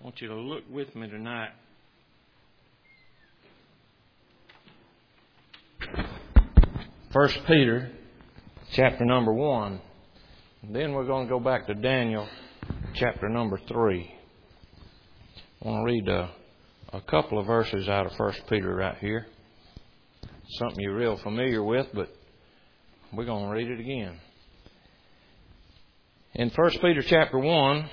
I want you to look with me tonight. First Peter, chapter number 1. And then we're going to go back to Daniel, chapter number 3. I want to read a couple of verses out of First Peter right here. Something you're real familiar with, but we're going to read it again. In 1 Peter chapter 1,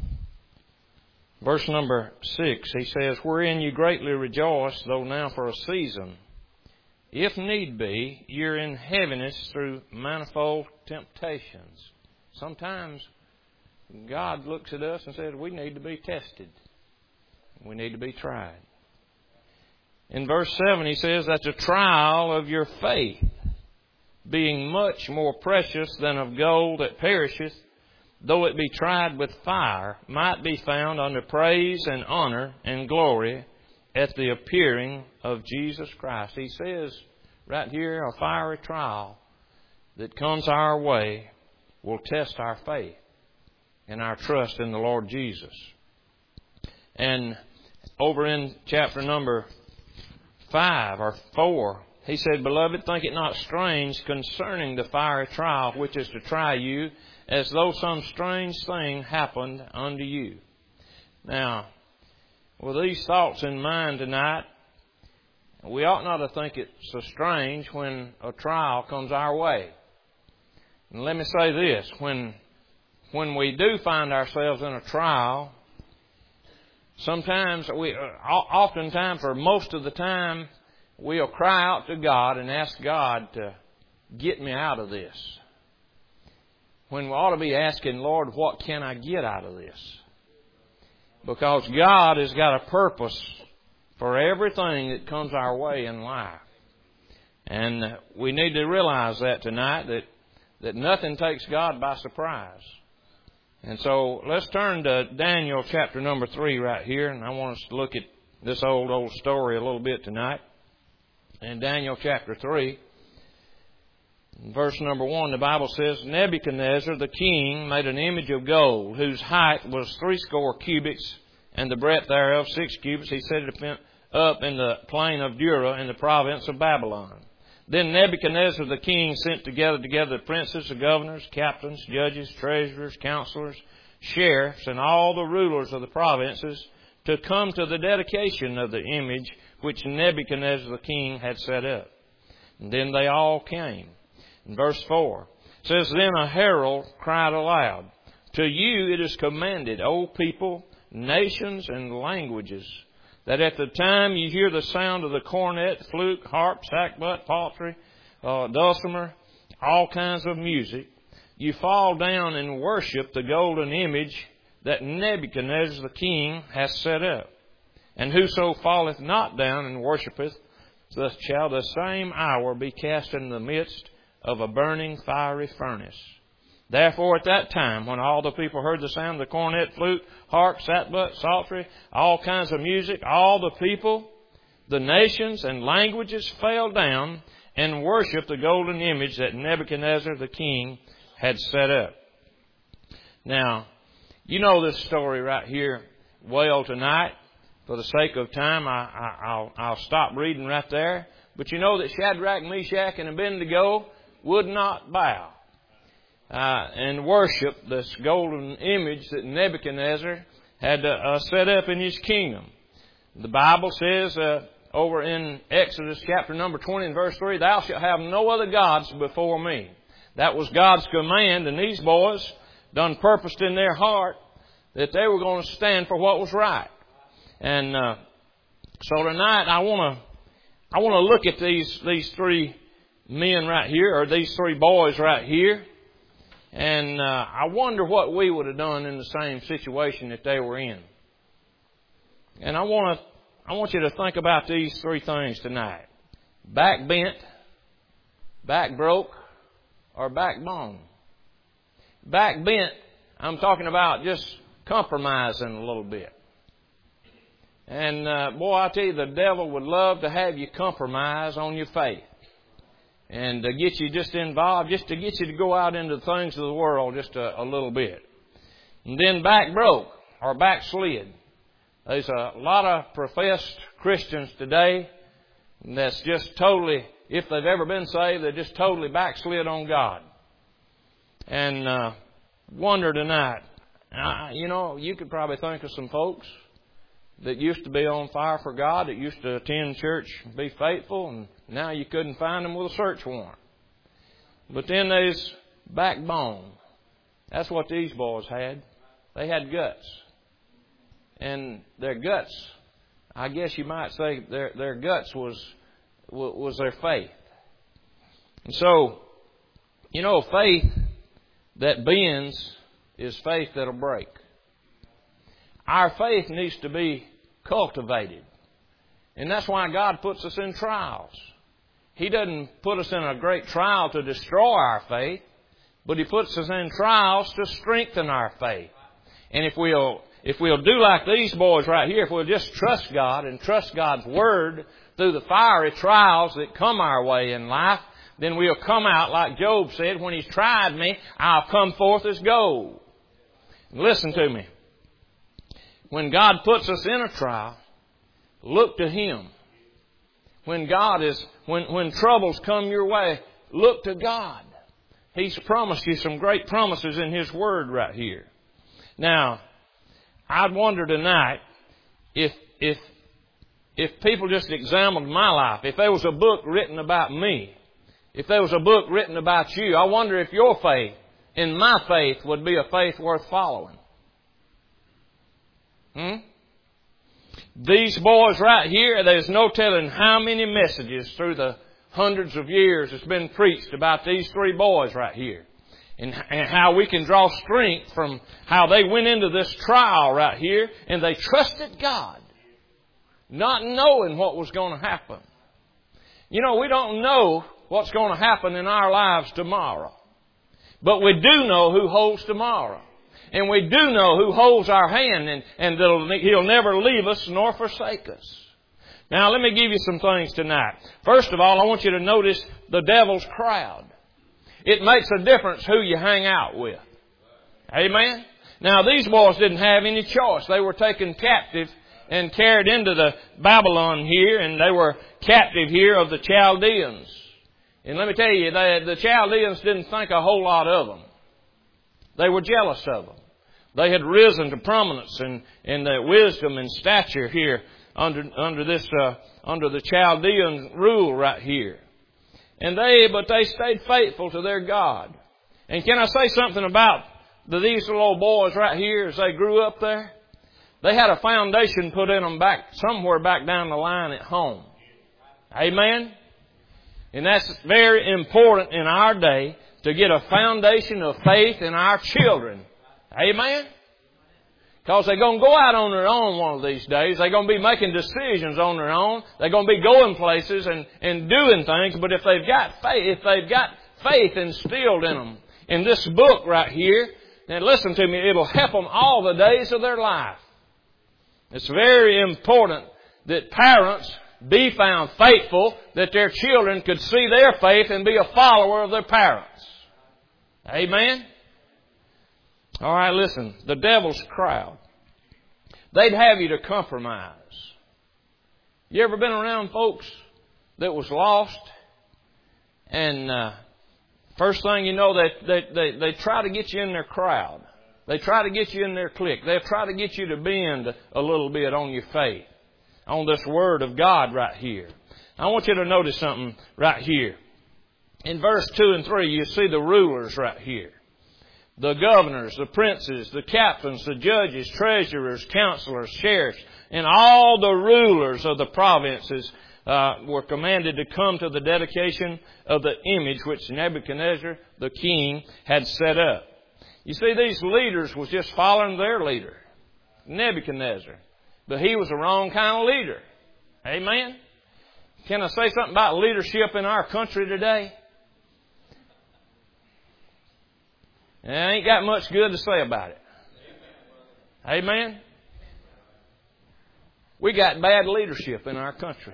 verse number 6, he says, "Wherein you greatly rejoice, though now for a season, if need be, you're in heaviness through manifold temptations." Sometimes God looks at us and says, we need to be tested. We need to be tried. In verse 7, he says, "That the trial of your faith, being much more precious than of gold that perisheth, though it be tried with fire, might be found unto praise and honor and glory at the appearing of Jesus Christ." He says right here, a fiery trial that comes our way will test our faith and our trust in the Lord Jesus. And over in chapter number 5 or 4, he said, "Beloved, think it not strange concerning the fiery trial which is to try you, as though some strange thing happened unto you." Now, with these thoughts in mind tonight, we ought not to think it so strange when a trial comes our way. And let me say this, when we do find ourselves in a trial, oftentimes, or most of the time, we'll cry out to God and ask God to get me out of this. When we ought to be asking, "Lord, what can I get out of this?" Because God has got a purpose for everything that comes our way in life. And we need to realize that tonight, that nothing takes God by surprise. And so let's turn to Daniel chapter number 3 right here. And I want us to look at this old story a little bit tonight. In Daniel chapter 3, verse number 1, the Bible says, "Nebuchadnezzar the king made an image of gold, whose height was 80 cubits, and the breadth thereof 6 cubits. He set it up in the plain of Dura in the province of Babylon. Then Nebuchadnezzar the king sent together the princes, the governors, captains, judges, treasurers, counselors, sheriffs, and all the rulers of the provinces to come to the dedication of the image which Nebuchadnezzar the king had set up. And then they all came." In verse 4, it says, "Then a herald cried aloud, To you it is commanded, O people, nations, and languages, that at the time you hear the sound of the cornet, flute, harp, sackbut, psaltery, dulcimer, all kinds of music, you fall down and worship the golden image that Nebuchadnezzar the king hath set up. And whoso falleth not down and worshipeth, thus shall the same hour be cast in the midst of a burning fiery furnace. Therefore at that time, when all the people heard the sound of the cornet, flute, harp, sackbut, psaltery, all kinds of music, all the people, the nations and languages fell down and worshipped the golden image that Nebuchadnezzar the king had set up." Now, you know this story right here well tonight. For the sake of time, I'll stop reading right there. But you know that Shadrach, Meshach, and Abednego would not bow and worship this golden image that Nebuchadnezzar had set up in his kingdom. The Bible says over in Exodus chapter number 20 and verse 3, "Thou shalt have no other gods before me." That was God's command, and these boys done purposed in their heart that they were going to stand for what was right. And so tonight I want to look at these 3 men right here, or these 3 boys right here. And I wonder what we would have done in the same situation that they were in. And I want you to think about these 3 things tonight: back bent, back broke, or backbone. Back bent, I'm talking about just compromising a little bit. And boy, I tell you, the devil would love to have you compromise on your faith. And to get you just involved, just to get you to go out into the things of the world just a little bit. And then back broke or backslid. There's a lot of professed Christians today that's just totally, if they've ever been saved, they just totally backslid on God. And wonder tonight, you could probably think of some folks that used to be on fire for God, that used to attend church and be faithful, and now you couldn't find them with a search warrant. But then there's backbone. That's what these boys had. They had guts. And their guts, I guess you might say their guts was their faith. And so, faith that bends is faith that'll break. Our faith needs to be cultivated. And that's why God puts us in trials. He doesn't put us in a great trial to destroy our faith, but He puts us in trials to strengthen our faith. And if we'll do like these boys right here, if we'll just trust God and trust God's Word through the fiery trials that come our way in life, then we'll come out like Job said, when He's tried me, I'll come forth as gold. Listen to me. When God puts us in a trial, look to Him. When troubles come your way, look to God. He's promised you some great promises in His Word right here. Now, I'd wonder tonight if people just examined my life, if there was a book written about me, if there was a book written about you, I wonder if your faith and my faith would be a faith worth following. These boys right here, there's no telling how many messages through the hundreds of years that's been preached about these three boys right here. And how we can draw strength from how they went into this trial right here and they trusted God, not knowing what was going to happen. We don't know what's going to happen in our lives tomorrow. But we do know who holds tomorrow. And we do know who holds our hand and He'll never leave us nor forsake us. Now, let me give you some things tonight. First of all, I want you to notice the devil's crowd. It makes a difference who you hang out with. Amen? Now, these boys didn't have any choice. They were taken captive and carried into the Babylon here, and they were captive here of the Chaldeans. And let me tell you, the Chaldeans didn't think a whole lot of them. They were jealous of them. They had risen to prominence and wisdom and stature here under the Chaldean rule right here. But they stayed faithful to their God. And can I say something about these little old boys right here as they grew up there? They had a foundation put in them somewhere back down the line at home. Amen? And that's very important in our day to get a foundation of faith in our children. Amen? Because they're going to go out on their own one of these days. They're going to be making decisions on their own. They're going to be going places and doing things. But if they've got faith instilled in them, in this book right here, now listen to me, it'll help them all the days of their life. It's very important that parents be found faithful, that their children could see their faith and be a follower of their parents. Amen? All right, listen. The devil's crowd. They'd have you to compromise. You ever been around folks that was lost? And first thing you know, they try to get you in their crowd. They try to get you in their clique. They'll try to get you to bend a little bit on your faith, on this Word of God right here. I want you to notice something right here. In verse 2 and 3, you see the rulers right here. The governors, the princes, the captains, the judges, treasurers, counselors, sheriffs, and all the rulers of the provinces were commanded to come to the dedication of the image which Nebuchadnezzar, the king, had set up. You see, these leaders was just following their leader, Nebuchadnezzar. But he was the wrong kind of leader. Amen? Can I say something about leadership in our country today? And I ain't got much good to say about it. Amen? We got bad leadership in our country.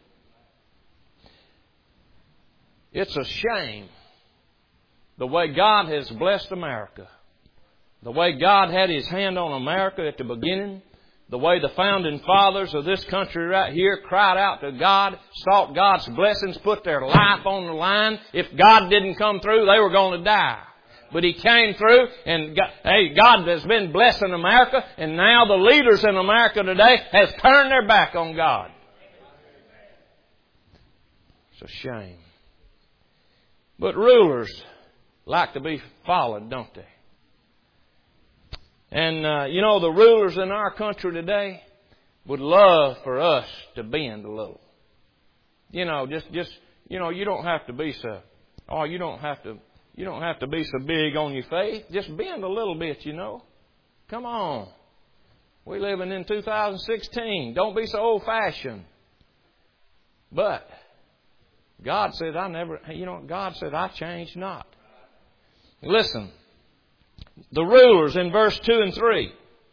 It's a shame the way God has blessed America. The way God had His hand on America at the beginning the way the founding fathers of this country right here cried out to God, sought God's blessings, put their life on the line. If God didn't come through, they were going to die. But He came through, and God has been blessing America, and now the leaders in America today has turned their back on God. It's a shame. But rulers like to be followed, don't they? And, the rulers in our country today would love for us to bend a little. You don't have to be so, you don't have to be so big on your faith. Just bend a little bit, Come on. We're living in 2016. Don't be so old-fashioned. But God said, God said, I change not. Listen. The rulers in verse 2 and 3.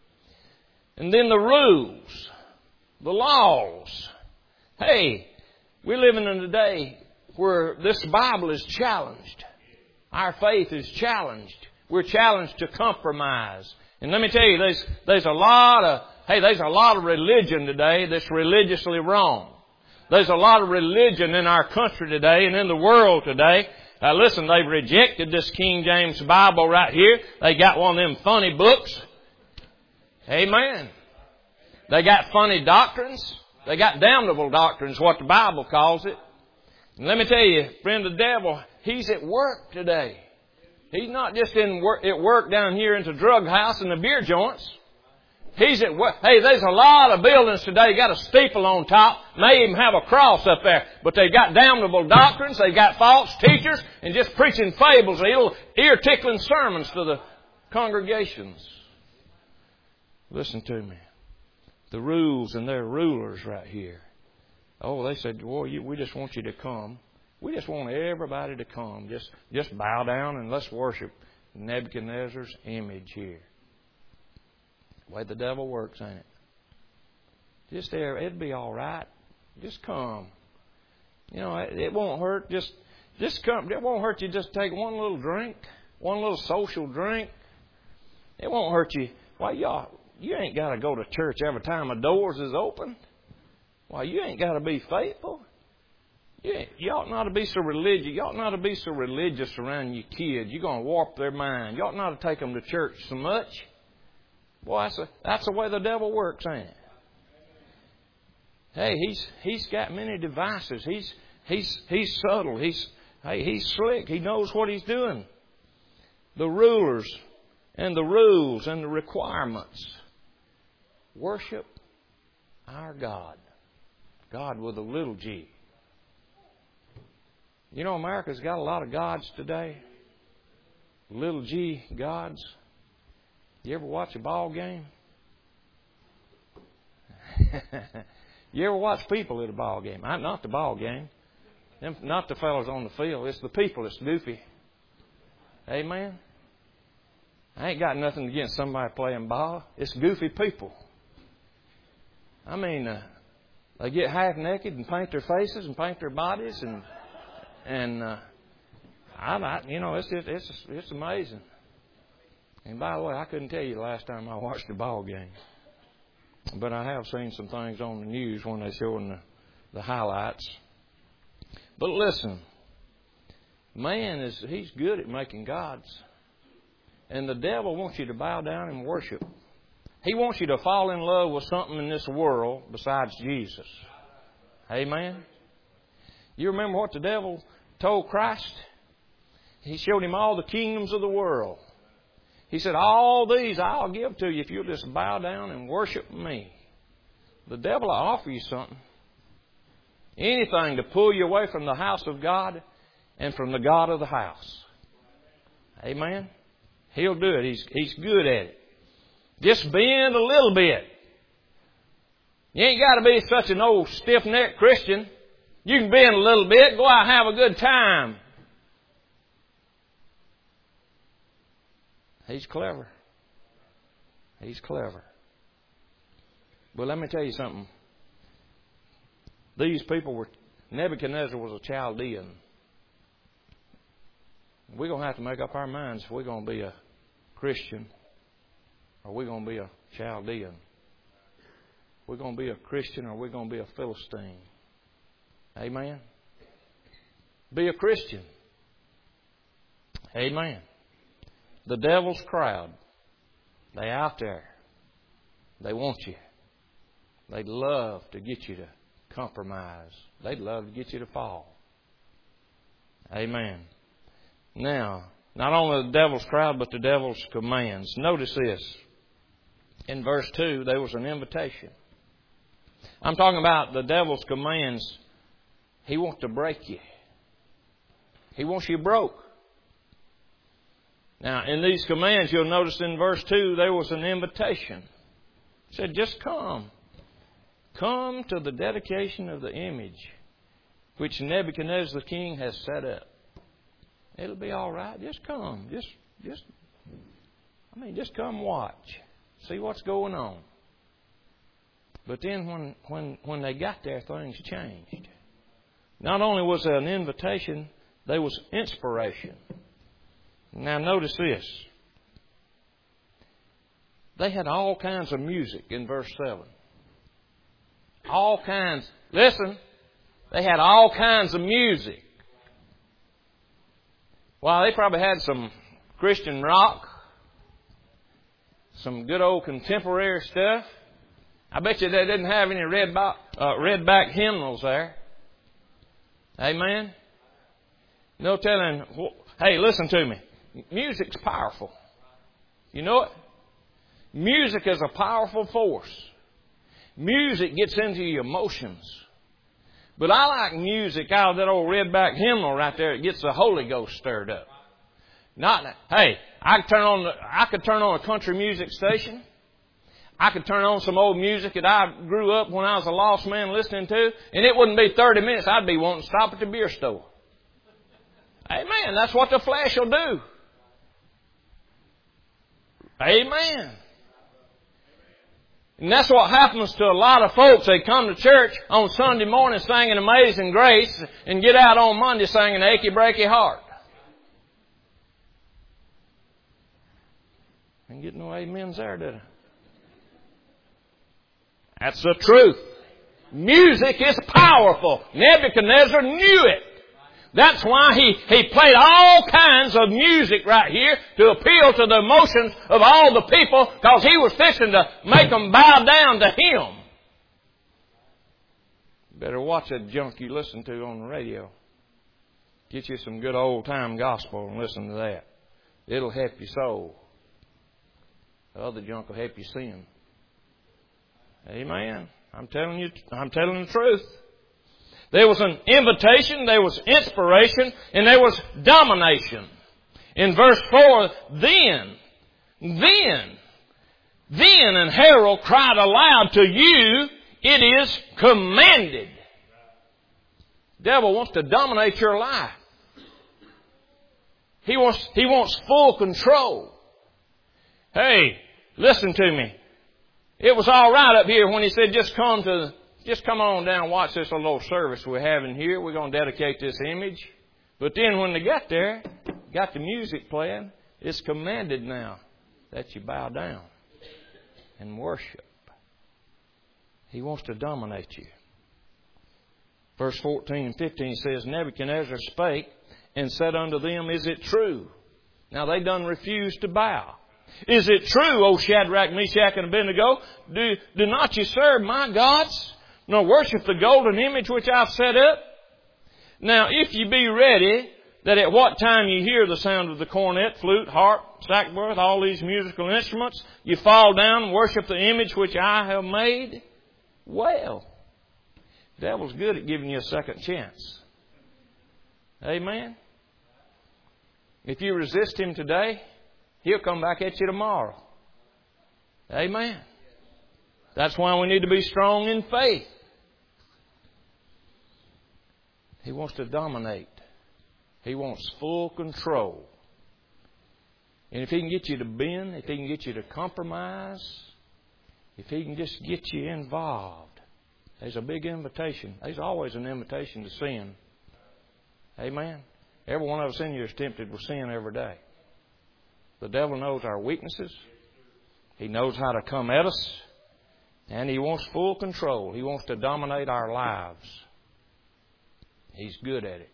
And then the rules. The laws. Hey, we're living in a day where this Bible is challenged. Our faith is challenged. We're challenged to compromise. And let me tell you, there's a lot of religion today that's religiously wrong. There's a lot of religion in our country today and in the world today. Listen, they've rejected this King James Bible right here. They got one of them funny books. Amen. They got funny doctrines. They got damnable doctrines, what the Bible calls it. And let me tell you, friend, the devil, he's at work today. He's not just at work down here into the drug house and the beer joints. He's at work. Hey, there's a lot of buildings today got a steeple on top, may even have a cross up there, but they've got damnable doctrines, they've got false teachers, and just preaching fables, little ear-tickling sermons to the congregations. Listen to me. The rules and their rulers right here. Oh, they said, well, we just want you to come. We just want everybody to come. Just bow down and let's worship Nebuchadnezzar's image here. The way the devil works, ain't it? Just there, it'd be all right. Just come. It won't hurt. Just come. It won't hurt you. Just take one little drink, one little social drink. It won't hurt you. Why, you ain't got to go to church every time the doors is open. Why, you ain't got to be faithful. You ought not to be so religious. You ought not to be so religious around your kids. You're going to warp their mind. You ought not to take them to church so much. Boy, that's the way the devil works, ain't it? Hey, he's got many devices. He's subtle. He's slick. He knows what he's doing. The rulers and the rules and the requirements. Worship our God. God with a little g. America's got a lot of gods today. Little g gods. You ever watch a ball game? You ever watch people at a ball game? Not the ball game. Not the fellas on the field. It's the people that's goofy. Amen? I ain't got nothing against somebody playing ball. It's goofy people. I mean, they get half naked and paint their faces and paint their bodies and it's amazing. And by the way, I couldn't tell you the last time I watched a ball game. But I have seen some things on the news when they're showing the highlights. But listen, man he's good at making gods. And the devil wants you to bow down and worship. He wants you to fall in love with something in this world besides Jesus. Amen? You remember what the devil told Christ? He showed him all the kingdoms of the world. He said, all these I'll give to you if you'll just bow down and worship me. The devil will offer you something. Anything to pull you away from the house of God and from the God of the house. Amen? He'll do it. He's good at it. Just bend a little bit. You ain't got to be such an old stiff-necked Christian. You can bend a little bit. Go out and have a good time. He's clever. He's clever. But let me tell you something. These people Nebuchadnezzar was a Chaldean. We're going to have to make up our minds if we're going to be a Christian or we're going to be a Chaldean. We're going to be a Christian or we're going to be a Philistine. Amen. Be a Christian. Amen. The devil's crowd. They out there. They want you. They'd love to get you to compromise. They'd love to get you to fall. Amen. Now, not only the devil's crowd, but the devil's commands. Notice this. In verse 2, there was an invitation. I'm talking about the devil's commands. He wants to break you. He wants you broke. Now, in these commands, you'll notice in verse 2, there was an invitation. It said, just come. Come to the dedication of the image which Nebuchadnezzar the king has set up. It'll be all right. Just come. Just come watch. See what's going on. But then when they got there, things changed. Not only was there an invitation, there was inspiration. Now notice this. They had all kinds of music in verse 7. All kinds. Listen, they had all kinds of music. Well, they probably had some Christian rock, some good old contemporary stuff. I bet you they didn't have any redback hymnals there. Amen? No telling. Hey, listen to me. Music's powerful. You know it? Music is a powerful force. Music gets into your emotions. But I like music out of that old redback hymnal right there. It gets the Holy Ghost stirred up. Hey, I could turn on a country music station. I could turn on some old music that I grew up when I was a lost man listening to, and it wouldn't be 30 minutes. I'd be wanting to stop at the beer store. Amen. That's what the flesh will do. Amen. And that's what happens to a lot of folks. They come to church on Sunday morning singing Amazing Grace and get out on Monday singing Achy Breaky Heart. Ain't get no amens there, did I? That's the truth. Music is powerful. Nebuchadnezzar knew it. That's why he played all kinds of music right here to appeal to the emotions of all the people, because he was fixing to make them bow down to him. Better watch that junk you listen to on the radio. Get you some good old time gospel and listen to that. It'll help your soul. The other junk will help you sin. Amen. I'm telling the truth. There was an invitation, there was inspiration, and there was domination. In verse 4, then and Harold cried aloud to you, it is commanded. The devil wants to dominate your life. He wants full control. Hey, listen to me. It was all right up here when he said, just come on down and watch this little service we're having here. We're going to dedicate this image. But then when they got there, got the music playing, it's commanded now that you bow down and worship. He wants to dominate you. Verse 14 and 15 says, Nebuchadnezzar spake and said unto them, is it true? Now they done refused to bow. Is it true, O Shadrach, Meshach, and Abednego? Do not you serve my gods, nor worship the golden image which I've set up? Now, if you be ready, that at what time you hear the sound of the cornet, flute, harp, sackbut, all these musical instruments, you fall down and worship the image which I have made? Well, the devil's good at giving you a second chance. Amen? If you resist him today, he'll come back at you tomorrow. Amen. That's why we need to be strong in faith. He wants to dominate. He wants full control. And if he can get you to bend, if he can get you to compromise, if he can just get you involved, there's a big invitation. There's always an invitation to sin. Amen. Every one of us in here is tempted with sin every day. The devil knows our weaknesses. He knows how to come at us. And he wants full control. He wants to dominate our lives. He's good at it.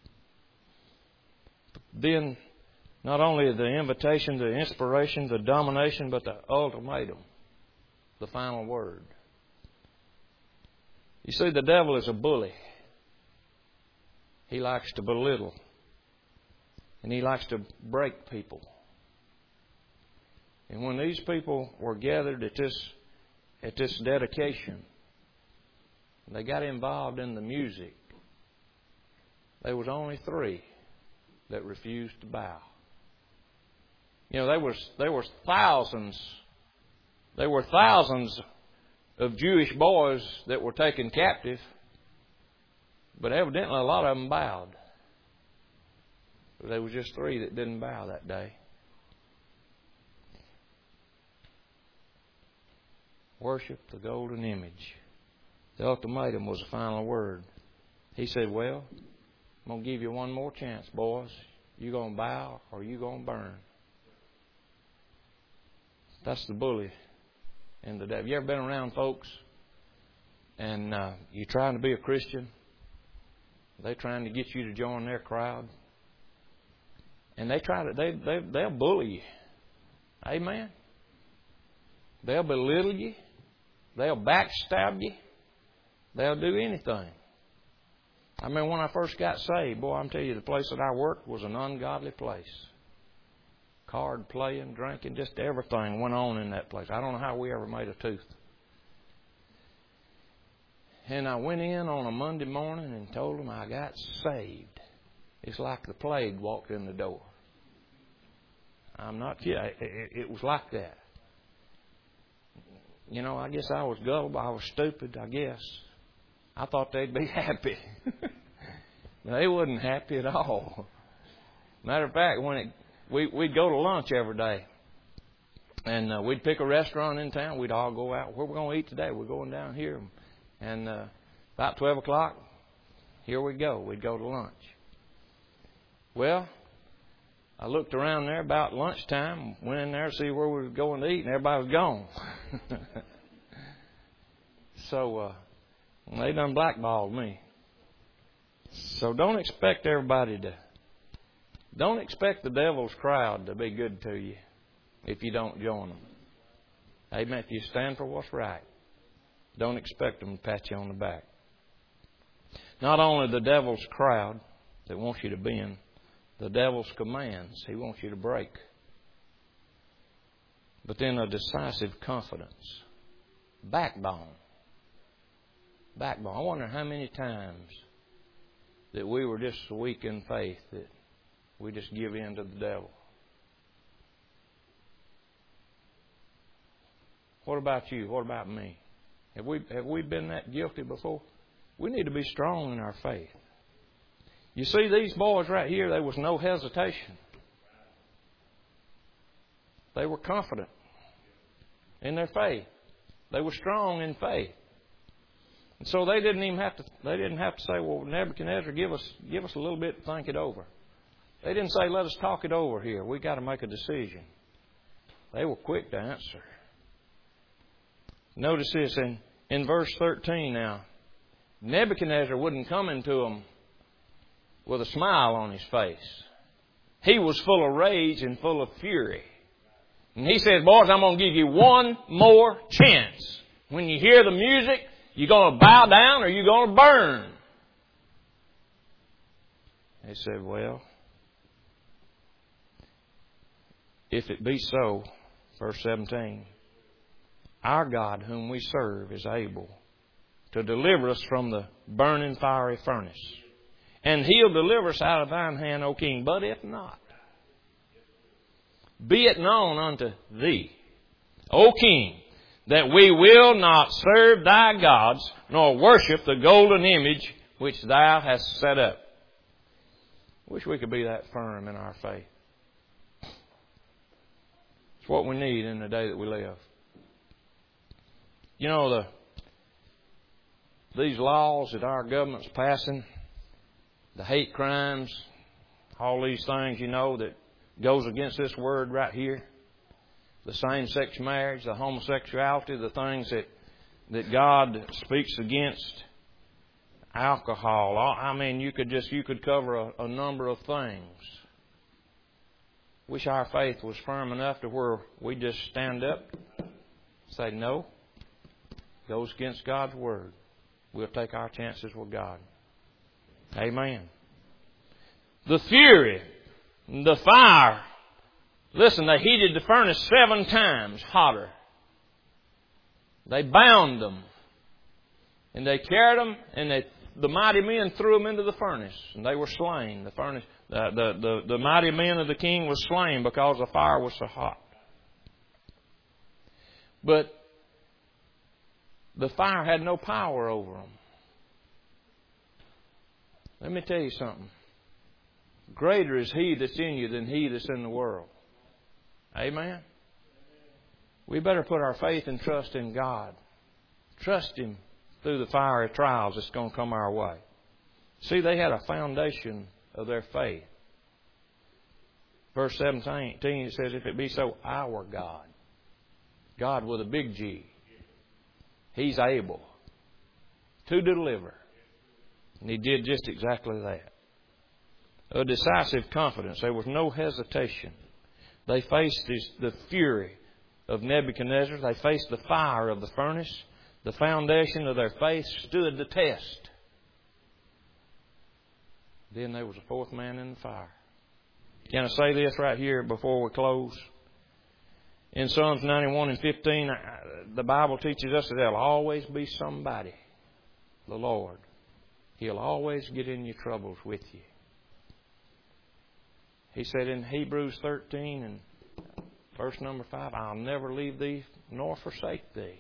Then, not only the invitation, the inspiration, the domination, but the ultimatum, the final word. You see, the devil is a bully. He likes to belittle. And he likes to break people. And when these people were gathered at this dedication, they got involved in the music, there was only 3 that refused to bow. You know, there were thousands of Jewish boys that were taken captive, but evidently a lot of them bowed. But there was just 3 that didn't bow that day. Worship the golden image. The ultimatum was the final word. He said, well, I'm going to give you one more chance, boys. You going to bow or you going to burn? That's the bully and the devil. You ever been around folks and you're trying to be a Christian? They're trying to get you to join their crowd. And they'll bully you. Amen? They'll belittle you. They'll backstab you. They'll do anything. I mean, when I first got saved, boy, I'm telling you, the place that I worked was an ungodly place. Card playing, drinking, just everything went on in that place. I don't know how we ever made a tooth. And I went in on a Monday morning and told them I got saved. It's like the plague walked in the door. I'm not kidding. It was like that. You know, I guess I was gullible. I was stupid, I guess. I thought they'd be happy. They wasn't happy at all. Matter of fact, we'd go to lunch every day. And we'd pick a restaurant in town. We'd all go out. Where we going to eat today? We're going down here. And about 12 o'clock, here we go. We'd go to lunch. Well, I looked around there about lunchtime, went in there to see where we were going to eat, and everybody was gone. So they done blackballed me. So don't expect the devil's crowd to be good to you if you don't join them. Amen. If you stand for what's right, don't expect them to pat you on the back. Not only the devil's crowd that wants you to bend, the devil's commands he wants you to break. But then a decisive confidence. Backbone. Backbone. I wonder how many times that we were just so weak in faith that we just give in to the devil. What about you? What about me? Have we been that guilty before? We need to be strong in our faith. You see, these boys right here, there was no hesitation. They were confident in their faith. They were strong in faith. And so they didn't have to say, well, Nebuchadnezzar, give us a little bit to think it over. They didn't say, let us talk it over here. We got to make a decision. They were quick to answer. Notice this in verse 13 now. Nebuchadnezzar wouldn't come into them with a smile on his face. He was full of rage and full of fury. And he said, boys, I'm going to give you one more chance. When you hear the music, you going to bow down or you going to burn? They said, well, if it be so, verse 17, our God whom we serve is able to deliver us from the burning fiery furnace. And He'll deliver us out of thine hand, O King. But if not, be it known unto thee, O King, that we will not serve thy gods, nor worship the golden image which thou hast set up. Wish we could be that firm in our faith. It's what we need in the day that we live. You know, these laws that our government's passing, the hate crimes, all these things, you know, that goes against this word right here. The same-sex marriage, the homosexuality, the things that God speaks against alcohol. I mean, you could cover a number of things. Wish our faith was firm enough to where we just stand up, say no, goes against God's Word. We'll take our chances with God. Amen. The fury, the fire. Listen, they heated the furnace 7 times hotter. They bound them. And they carried them, and the mighty men threw them into the furnace, and they were slain. The mighty men of the king was slain because the fire was so hot. But the fire had no power over them. Let me tell you something. Greater is He that's in you than he that's in the world. Amen? We better put our faith and trust in God. Trust Him through the fiery trials that's going to come our way. See, they had a foundation of their faith. Verse 17, it says, if it be so, our God. God with a big G. He's able to deliver. And He did just exactly that. A decisive confidence. There was no hesitation. They faced the fury of Nebuchadnezzar. They faced the fire of the furnace. The foundation of their faith stood the test. Then there was a fourth man in the fire. Can I say this right here before we close? In Psalms 91 and 15, the Bible teaches us that there'll always be somebody, the Lord. He'll always get in your troubles with you. He said in Hebrews 13 and verse number 5, I'll never leave thee nor forsake thee.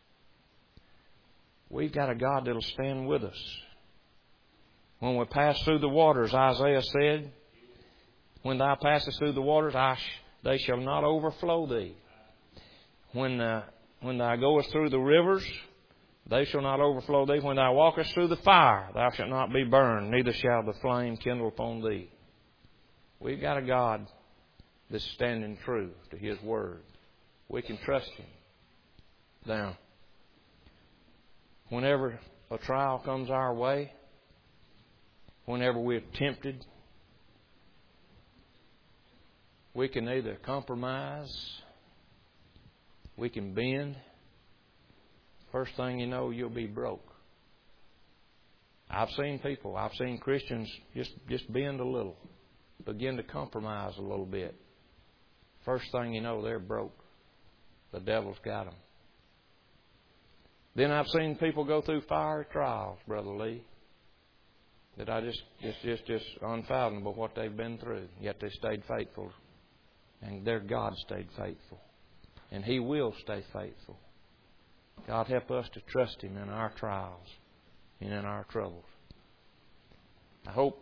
We've got a God that'll stand with us. When we pass through the waters, Isaiah said, when thou passest through the waters, they shall not overflow thee. When thou goest through the rivers, they shall not overflow thee. When thou walkest through the fire, thou shalt not be burned, neither shall the flame kindle upon thee. We've got a God that's standing true to His Word. We can trust Him. Now, whenever a trial comes our way, whenever we're tempted, we can either compromise, we can bend. First thing you know, you'll be broke. I've seen Christians just bend a little, begin to compromise a little bit. First thing you know, they're broke. The devil's got them. Then I've seen people go through fiery trials, Brother Lee, that just unfathomable what they've been through. Yet they stayed faithful. And their God stayed faithful. And He will stay faithful. God help us to trust Him in our trials and in our troubles. I hope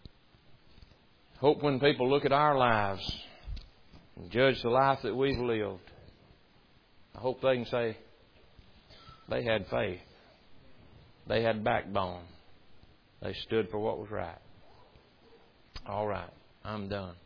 when people look at our lives and judge the life that we've lived, I hope they can say they had faith. They had backbone. They stood for what was right. All right, I'm done.